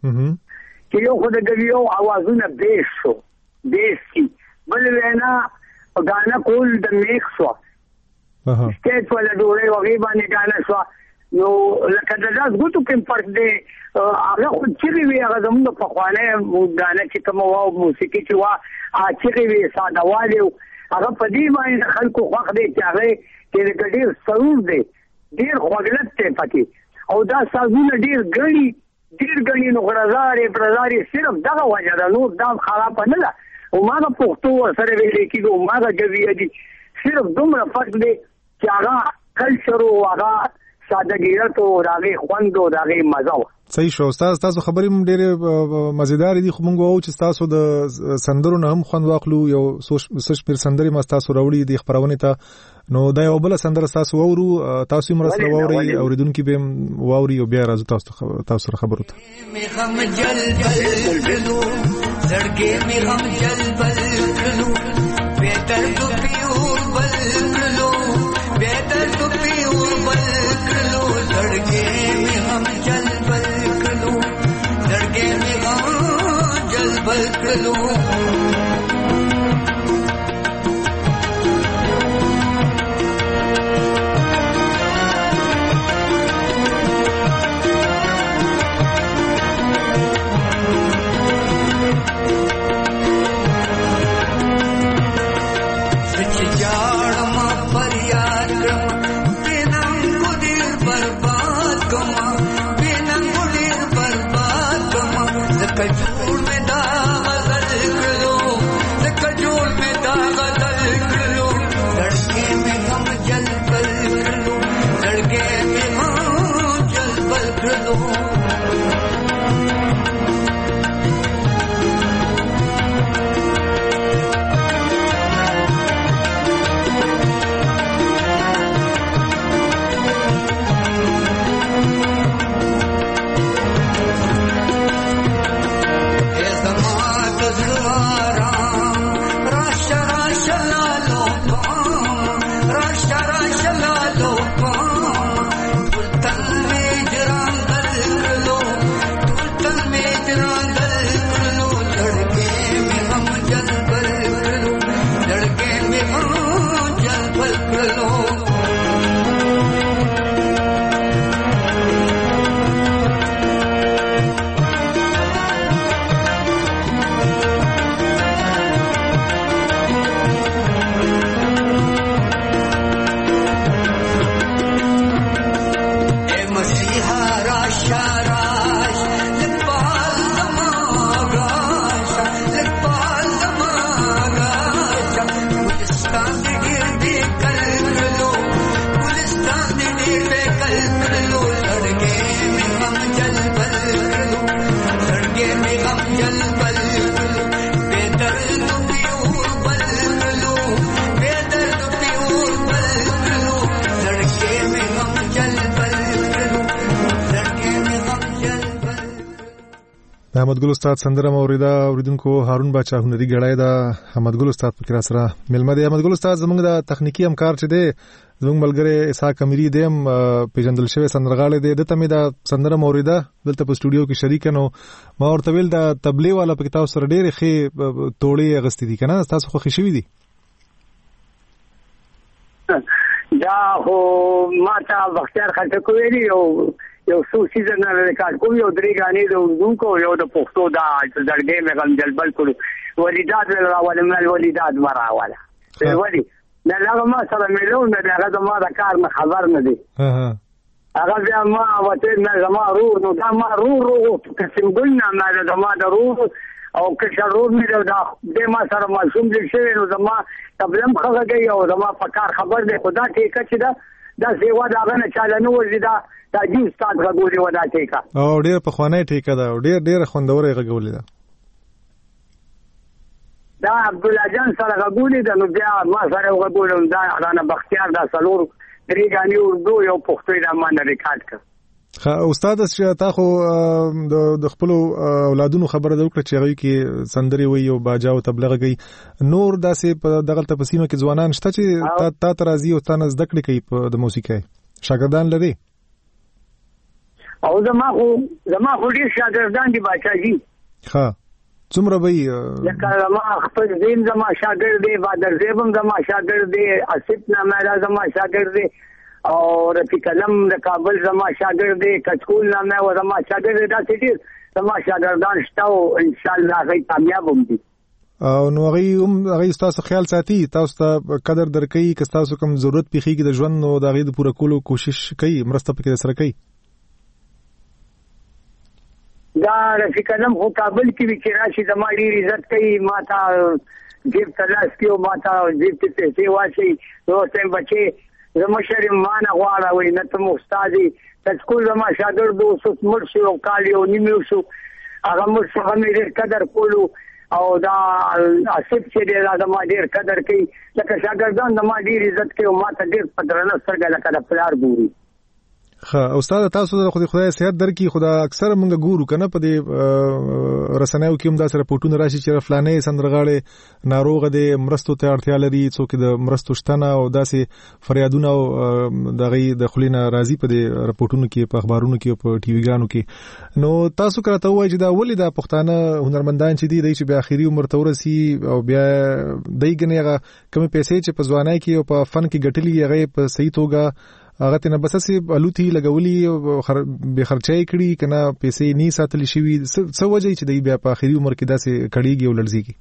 چې یو خو د ګویو اوازونه بیس شو بیس کی بل وینا غانا کول د میک شو سټیټ ولا ډورې وغي باندې غانا شو نو لکه د داس ګوتو کوم فرق دی هغه خو چې وی هغه زموږ په خوانه غانا چې کوم واو موسیقي چې وا چې وی ساده والو هغه په دې باندې خلکو خوښ دي چې هغه چې د ډیر سرور دی ډیر خوګلت ته پکې او دا سازونه ډیر غړي ډیر غړي نو غرزارې برزارې صرف دغه وجه ده نو دا خراب نه ده او ما په پښتو سره ویل کېږي ما دا کوي دي صرف دومره فرق دی چې هغه کلچر او هغه سادهګیرت او راغي خوند او راغي مزه صحیح شو استاد تاسو خبرې مونږ ډېر مزیدار دي خو مونږ وو چې تاسو د سندرو نه هم خوند واخلو یو سوچ پر سندري ما تاسو راوړي د خبرونه ته نو دا یو بل سندره تاسو وورو تاسو هم راسره ووري اوریدونکو به ووري او بیا راځو تاسو تاسو سره خبرو ته می غم جل بل کلو زړګې می غم جل بل کلو بیت درد پیور بل کلو بے درد پیور بل کلو لڑکے میں ہم جل بل کلو لڑکے میں ہم جل بل کلو احمد ګل استاد سندره موریدا اوریدونکو هارون باچا هنري غړای دا احمد ګل استاد فکر سره ملمه دی. احمد ګل استاد زموږ د تخنیکی همکار چې دی زموږ ملګری اسحاق اميري دیم پیژندل شوی سندرغاړی دی. دته مې دا سندره موریدا دلته په سټوډیو کې شریک نو ما ورته ویل دا تبلیغ والا په کتاب سره ډېر ښه توړې غستې دي کنه تاسو خو خوشي دي دا هو ماته بختیار خټک ویلی او یو څو سیزن نه ریکارډ کوم یو درې غانې د اردو کو یو د پښتو دا درګې مې غم جلبل کړو ولیدات راول مل ولیدات مراواله په ولی نه هغه ما سره ملو نه هغه ما د کار نه خبر نه دی هغه بیا ما وته نه زما رور نو دا ما رور رور قسم ګل نه ما د ما د رور او که شرور مې دا د ما سره معصوم دي شوی نو زما تبلم خغه او زما په کار خبر دی خدا ټیکه چې دا دا سیوا دا غنه چاله نو وزیدا دا جی ستاد غوړي ودا ټیکا او ډیر په خوانه ټیکا دا ډیر ډیر خوندورې غوړي دا دا عبد الله جان سره غوړي دا نو بیا ما سره غوړم دا انا بختیار دا سلور درې غاني اردو یو پښتو دا ما نه ریکارډ کړ. خا استاد چې تا خو د خپل اولادونو خبره د وکړه چې هغه کې سندري وي او باجا او تبلیغ کوي نور داسې په دغه تپسیمه کې ځوانان شته چې تا ترازی او تانه زده کړې کوي په د موسیقۍ شاګردان لري او زما خو زما خو ډیر شاګردان دي بچاجي ها څومره به لکه زما خپل دین زما شاګرد دی بادر زیبم زما شاګرد دی اسیت نامه زما شاګرد دی او رفیق علم د کابل زما شاګرد دی کچکول نامه و زما شاګرد دی دا چې زما شاګردان شته او ان شاء الله هغه کامیاب هم دي او نو هغه هم هغه تاسو خیال ساتي تاسو ته قدر درکې که تاسو کوم ضرورت پیخي د ژوند نو د هغه د پوره کولو کوشش کوي مرسته پکې سره کوي دا رفیق علم خو کابل کې چې راشي زما ډیر عزت کوي ماته جیب تلاش کیو ماته جیب ته پیسې واچي نو څنګه بچي زما شرم مان غواړه وي نه ته استادي تاسو زما شاګرد اوسه مرشي او کالیو نیمه شو هغه مر څه هم ډیر قدر کولو او دا اسب چې ډیر زما ډیر قدر کوي لکه شاګردان زما ډیر عزت کوي او ماته ډیر پدرنه سرګه لکه د پلار ګوري ها استاد تاسو د خدای خدای صحت درکې خدا اکثر موږ ګورو کنه په دې رسنیو کې هم دا سره پټونه راشي چې فلانې سندرغاړي ناروغ دي مرستو ته اړتیا لري څوک د مرستو شتنه او داسې فریادونه او دغه د خلینا راضي په دې رپورټونو کې په اخبارونو کې په ټي وي ګانو کې نو تاسو کراته وایي چې دا ولې د پښتانه هنرمندان چې دي د چې بیا اخیری عمر ته ورسي او بیا دایګنه هغه کم پیسې چې په ځوانای کې او په فن کې ګټلي هغه په صحیح توګه هغه ته نه بس سي الوتي لګولي خر... به خرچای کړي کنه پیسې ني ساتل شي څه وجه چې دی بیا په اخیری عمر کې داسې کړيږي او لړزيږي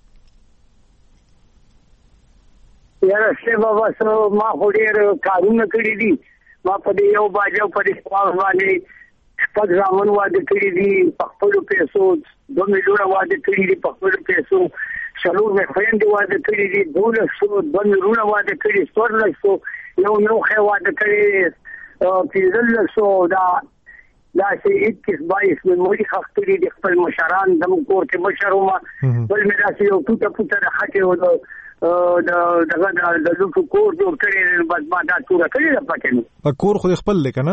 یاره څه بابا سو ما هډیر کارونه کړی دي ما په دې یو باجو په دې سوال باندې په ځامن واده کړی دي په خپل پیسو دوه میلیونه واده کړی دي په خپل پیسو شلو مې فرند واده کړی دي دوه سو دوه میلیونه واده کړی ستور سو نو نو خو واده کړی پیزل سو دا دا چې اکیس بائیس مې موري خپل دي خپل مشران د کور کې مشرومه بل مې داسې یو ټوټه ټوټه د خټه و د دغه د لوکو کور جوړ کړی بس ما دا ټوټه کړی د پاتې په کور خو خپل لیکنه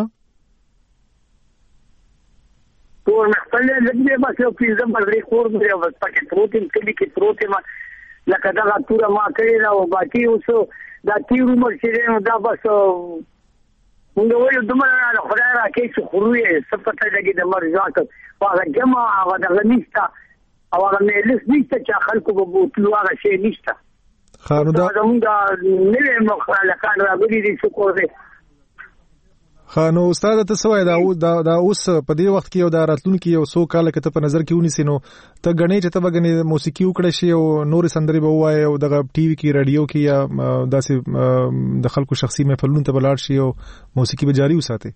کور مې خپل لګي بس یو پیزم باندې کور مې بس پکې پروتین کلی کې پروتین لکه دا ټوټه ما کړی او باقي اوس دا تیر عمر چې نو دا بس موږ وایو دمره نه خدای راکې چې خروي صفته لګي د مرزاک هغه جمع هغه د غنيستا او هغه مېلس نشته چې خلکو به بوتلو هغه شی نشته خانو دا موږ نه مخالفان راغلي دي چې کوزه خانو استاد ته سوای دا دا اوس په دې وخت کې یو د راتلونکو یو څو کال کې ته په نظر کې ونیسي نو ته غنې چې ته وګنې موسیقي وکړې شي او نور سندري به وای او د ټي وي کې رادیو کې یا داسې د خلکو شخصي محفلونو ته بلاړ شي او موسیقي به جاری وساتي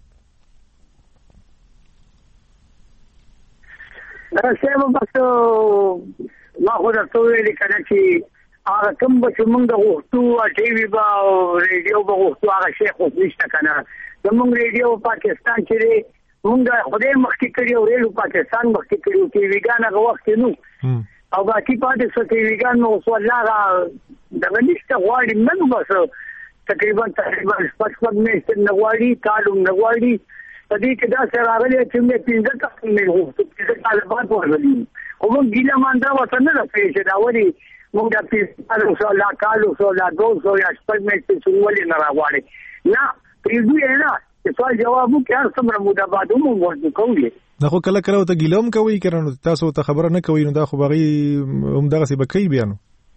دا څه بس ما خو درته ویل کنه چې هغه کوم چې موږ د غوښتو ټي وي با او رادیو به غوښتو هغه شی خو نشته کنه زموږ ریډیو پاکستان چې موږ خدای مخکې کړی او ریډیو پاکستان مخکې کړی او ټي وی ګان هغه وخت نو او باقي پاتې څه ټي وی ګان نو څو الله دا نشته غواړي من بس تقریبا تقریبا پښتون مې نه غواړي کالو نه غواړي په دې کې دا سره راغلي چې موږ پینځه تاسو نه وو چې کله بعد ورغلي او موږ ګیله ماندا وته نه راځي دا وري موږ د پینځه سو لا کالو سو لا دوه سو یا شپږ مې څه ولې نه راغواړي نه پریږدي نه چې سوال جواب وکړي هر څومره موده بعد هم ورته کوي دا خو کله کله ته ګیلم کوي کړنو تاسو ته خبره نه کوي نو دا خو بغي هم دغه څه بکې بیانو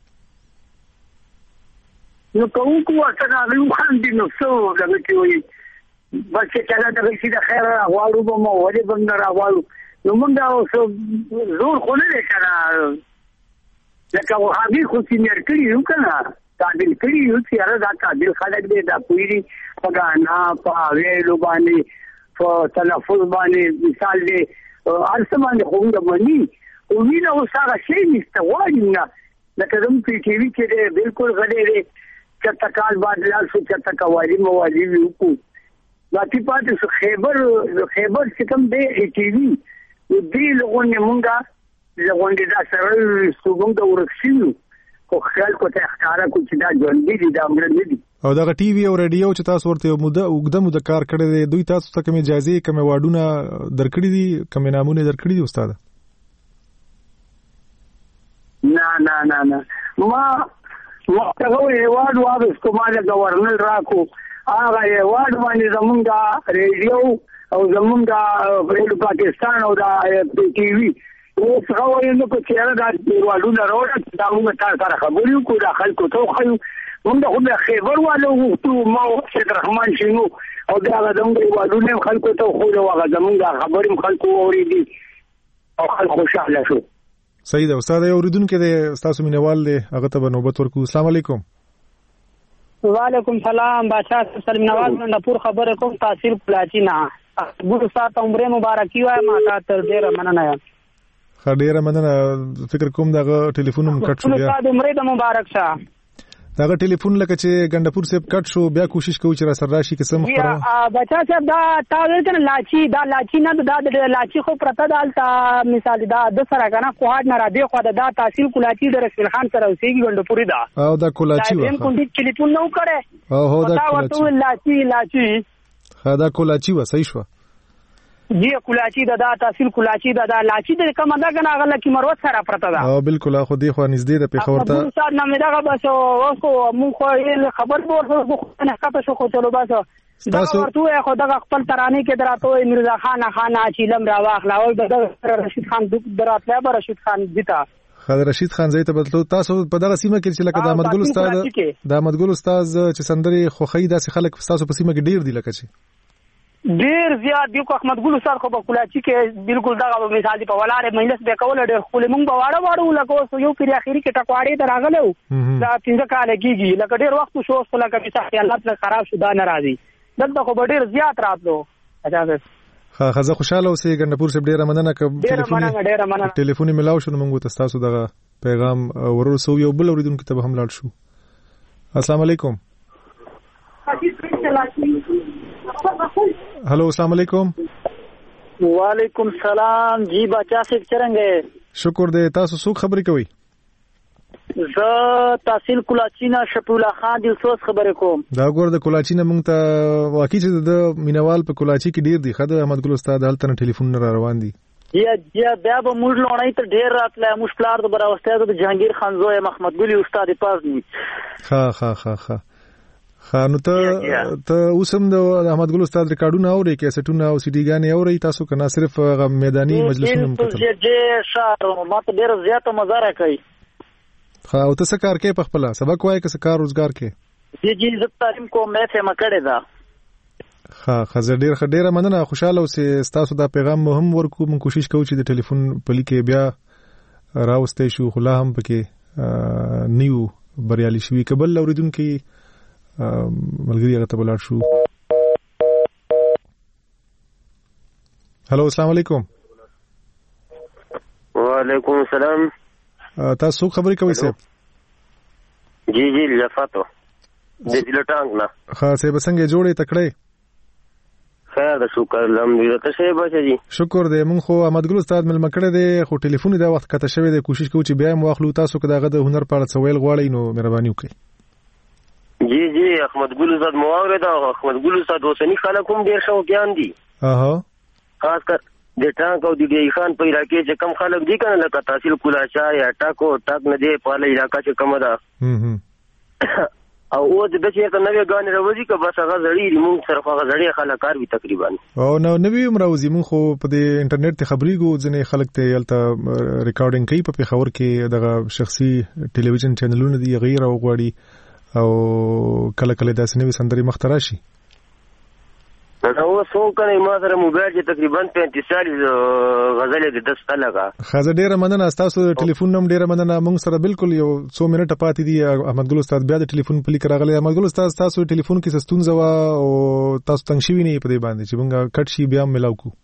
نو کوم کوه څنګه نو خاندي نو څو دغه کوي بس چې کله دغه شي د خیر راوړو به مو ولې بند راوړو نو موږ دا اوس زور خو نه کړه لکه وهابي خو سینر کړی یو کنه تعدیل کړی یو چې هغه دا تعدیل خلک دې دا پوری پګانا په ویلو باندې په تلفظ باندې مثال دې ارسه باندې خو موږ باندې او وینا اوس هغه شی نشته وایي نه لکه زم په ټي وي کې دې بالکل غلې دې چې تکال باندې لال څه چې تکوالي موالي وکړو باقي پاتې خیبر خیبر چې کوم دې ټي وي دې لغونه مونږه لغونه دا سره څنګه د ورکشي او خیال کو ته ښکارا کو چې دا ژوند دي دا امر دي او دا ټي وي او رادیو چې تاسو ورته موده وګدم د کار کړی دی دوی تاسو ته کومه اجازه کومه واډونه درکړي دي کومه نامونه درکړي دي استاد نه نه نه نه ما وخت هو یواد واده استعمال گورنر راکو هغه یواد باندې زمونږه رادیو او زمونږه ریډیو پاکستان او دا ټي وي او څنګه وایي نو چې هغه د والونه راوړل دا موږ تاسو سره خبرې وکړو د خلکو ته خو موږ خو د خیبر والو وختو ما شیخ رحمان شنو او دا زموږ والونه خلکو ته خو دا هغه زموږ خبرې خلکو اورېدي او خلکو خوشاله شو صحیح ده استاد یو ردون کې د تاسو مینوال دی هغه ته نوبت ورکو السلام علیکم وعلیکم سلام بادشاہ سلیم نواز نن پور خبره کوم تحصیل پلاچینا ګورو سات عمره مبارکي وای ما تا تر ډیره مننه خډیره مننه فکر کوم دغه ټلیفون هم کټ شو بیا استاد عمره د مبارک شه دغه ټلیفون لکه چې ګندپور سیب کټ شو بیا کوشش کوو چې را سره راشي قسم خبره یا بچا صاحب دا تا ورته لاچی دا لاچی نه دا د لاچی خو پرته دالتا مثال دا د سره کنه کوهاد نه را دی خو دا تحصیل کولاچی د رسول خان سره اوسېږي ګندپوري دا او دا کولاچی دا کوم ټلیفون نو کړي او هو دا کولاچی لاچی لاچی خا دا کولاچی و صحیح شو جی کولاچی دا دا تحصیل کولاچی دا دا لاچی د کومه دا کنه غل کی مروت سره پرته دا او بالکل خو دی خو نږدې د پیښور ته استاد نامه دا بس اوس کو مون خو خبر ورته خو نه کته شو خو چلو بس دا ورته خو دا خپل ترانه کې دراتو مرزا خان خان چیلم را واخلا او د رشید خان دراتله بر رشید خان دیتا خالد رشید خان زیته بدلو تاسو په دغه سیمه کې چې لکه د احمد ګل استاد د احمد ګل استاد چې سندري خوخی داسې خلک تاسو په سیمه کې ډیر دي لکه چې ډیر زیات دی کو احمد ګل استاد خو په کولاچی کې بالکل دغه مثال دی په ولاره مجلس به کول ډیر خو مونږ به واړه واړو لکه یو پیر اخیری کې ټکواړې ته راغلو دا څنګه کال کېږي لکه ډیر وخت شو خو لکه چې حالات خراب شو دا ناراضي دلته خو ډیر زیات راتلو اجازه ها خزه خوشاله اوسې ګندپور سره ډیره مننه ک ټلیفوني ټلیفوني ملاو شو موږ ته تاسو دغه پیغام ورسو یو بل اوریدونکو ته هم لاړ شو. السلام علیکم. हेलो अस्सलाम वालेकुम. वालेकुम सलाम जी बच्चा से चरंगे शुक्र दे تاسو څوک خبرې کوي؟ زه تحصیل کولاچی نه شفیع خان د اوس خبرې کوم. دا ګور د کولاچی نه مونږ ته واقعي چې د مینوال په کولاچی کې ډیر دي خدای احمد ګل استاد هلته ټلیفون را روان دي. یا یا بیا به موږ لونای ته ډیر راتله موږ پلار د براوستاده د جهانگیر خان زوی محمد ګل استاد پاس دي. ها ها ها ها خانو ته ته اوسم د احمد ګل استاد ریکارډونه اوري کیسټونه او سي ډي ګانې اوري تاسو کنه صرف میداني مجلسونه هم کوي چې شهر ماته ډیر زیاته مزه راکوي. ها او ته څه کار کوي په خپل سبق وای که څه کار روزګار کوي؟ جی جی زه تعلیم کوم مې فهم کړی دا. ها خزر ډیر خډيره مننه خوشاله اوسې تاسو دا پیغام مهم ورکو من کوشش کوو چې د ټلیفون پلي کې بیا راوستې شو خلا هم پکې نیو بریالي شوی قبل اوریدونکو ملګری هغه ته بلار شو. هلو السلام علیکم. وعلیکم السلام. تاسو خبرې کوئ صاحب؟ جی جی لفاتو د دلټانګ نه. ها صاحب څنګه جوړې تکړه؟ خیر د شکر الحمدلله ته شه بچی جی. شکر دې مونږ خو احمد ګل استاد مل مکړه دې خو ټلیفون دا وخت کته شوی دې کوشش کوو چې بیا مو واخلو تاسو که داغه د هنر په اړه څه ویل غواړئ نو مهرباني وکړئ. جی جی احمد ګل استاد مواوره دا احمد ګل استاد اوسنی خلک هم ډیر شوقیان دي. اها خاص کر د ټانک او د ډی خان په علاقې چې کم خلک دي کنه لکه تحصیل کولاچا یا ټاکو ټاک نه دی په علاقې چې کم ده او او د دې ته نوې غانې راوځي که بس هغه زړی موږ سره هغه زړی خلک کار وي تقریبا او نو نوې عمروزي موږ خو په دې انټرنیټ ته خبرې ګو ځنې خلک ته یلته ریکارډینګ کوي په خبر کې دغه شخصي ټلویزیون چینلونه دی غیر او غواړي او کله کله داسې نوې سندري مخترا شي. دا و څو کنه ما سره موبایل چې تقریبا پینتیس غزلې د دسته لگا. خازه ډیره مننه تاسو ټلیفون نم ډیره مننه مونږ سره بالکل یو څو منټه پاتې دي احمد ګل استاد بیا د ټلیفون پلی کراغلی احمد ګل استاد تاسو ټلیفون کې ستونزه وا او تاسو تنګ شوی نه په دې باندې چې مونږ کټ شي بیا ملاو کو.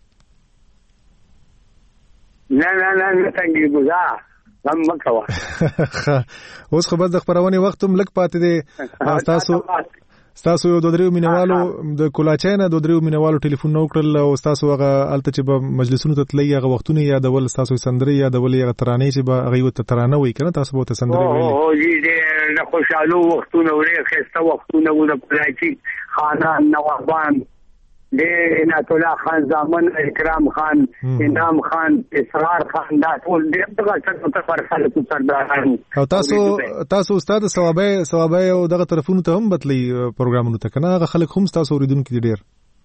نه نه نه نه څنګه ګوزا هم مکوا. اوس خو بس د خبرونه وخت هم لګ پاتې دي تاسو تاسو یو د دریو مینوالو د کولاچای نه د دریو مینوالو ټلیفون نو کړل او تاسو هغه الته چې به مجلسونو ته تللی هغه وختونه یادول تاسو سندري یادول هغه ترانه چې به هغه ته ترانه وای کنه تاسو به ته سندري وایي. او دې د خوشالو وختونه ورې خسته وختونه د کولاچي خانان نوابان د عنایت الله خان زامن اکرام خان انعام خان اسرار خان دا ټول دې دغه څه پر خلکو سرداران او تاسو تاسو استاد ثوابه ثوابه او دغه طرفونو ته هم بتلی پروګرامونو ته کنه هغه خلک هم تاسو اوریدونکو ډیر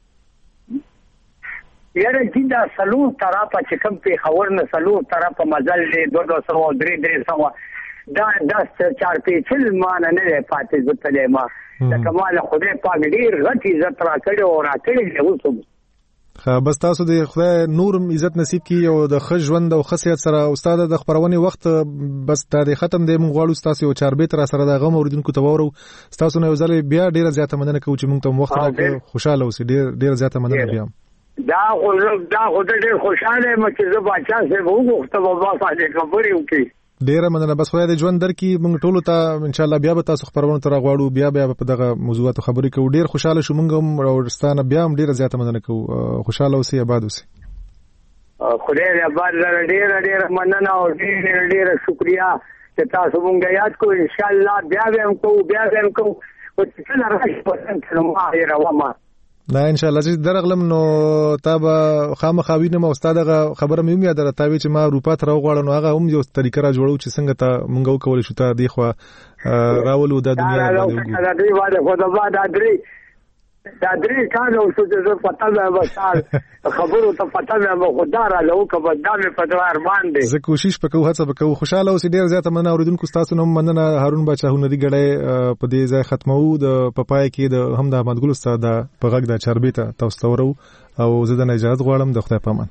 یاره چې دا سلو طرفه چې کوم په خبر نه سلو طرفه مزل دې دوه دوه سو درې درې سو دا د چار پیچل مان نه پاتې زتلې ما د کمال خدای پاک ډیر غټي عزت را کړو او را کړی اوسم. خا بس تاسو د خدای نور عزت نصیب کړي او د ښه ژوند او خاصیت سره استاد د خبرونه وخت بس د ختم د مونږ غواړو تاسو او چار بیت را سره د غو اوریدونکو ته وورو تاسو نه یو ځل بیا ډیر زیاته مننه کوم چې مونږ ته وخت راکړو خوشاله اوسئ ډیر ډیر زیاته مننه بیا. دا خو دا خو ډیر خوشاله یم چې زه بچا سه وګورم بابا باندې خبرې وکړي. ډیره مننه بس خدای دې ژوند درکې موږ ټول ته ان شاء الله بیا به تاسو خبرونه تر غواړو بیا بیا په دغه موضوعاتو خبرې کوو ډیر خوشاله شو موږ هم ورستانه بیا هم ډیره زیاته مننه کوو خوشاله اوسئ آباد اوسئ. خدای دې آباد لره ډیره ډیره مننه او ډیره ډیره شکریا چې تاسو مونږ یاد کوئ ان شاء الله بیا به هم کوو بیا به هم کوو او چې کله راشي پسند کړم ما یې راوما. دا ان شاء الله چې درغلم نو تا به خامخاوینه ما استاد خبره مې یاد راته چې ما اروپا ته راغواړم نو هغه هم یو طریقه را جوړو چې څنګه ته مونږ وکول شو ته دی خو راولو د دنیا باندې دا دی باندې خو دا درې دا درې کانو څه چې پتا مې وسال خبرو ته پتا مې خدای را لو کبه دا مې پټو ارمان دي زه کوشش وکړم هڅه وکړم خوشاله اوسې ډیر زیاته مننه اوریدونکو تاسو نو مننه هارون بچا هنري غړې په دې ځای ختمو د پپای کې د هم د احمد ګل استاد په غږ د چربیته تاسو تورو او زه د اجازه غواړم د خدای پامان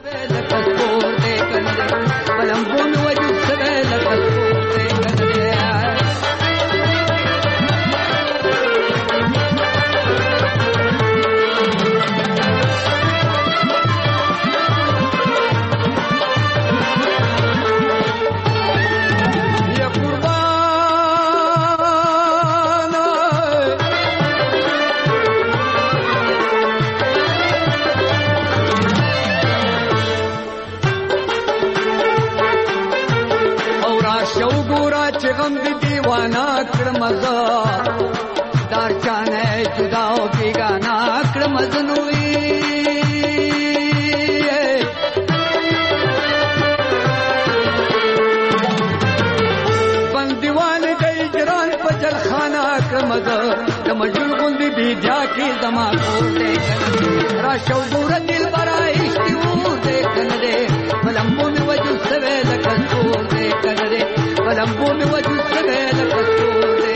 मज़ा दार चाने जुदाओ बेगाना आकड़ मजनूई बंदीवान गई जरान पजल खाना आकड़ मज़ा तमजुल गुंदी भी जाके जमा को देखन राशो बुरा दिल बरा इश्तिऊ देखन रे मलम्बो में वजू सवे लकसूर देखन रे मलम्बो में वजू सवे लकसूर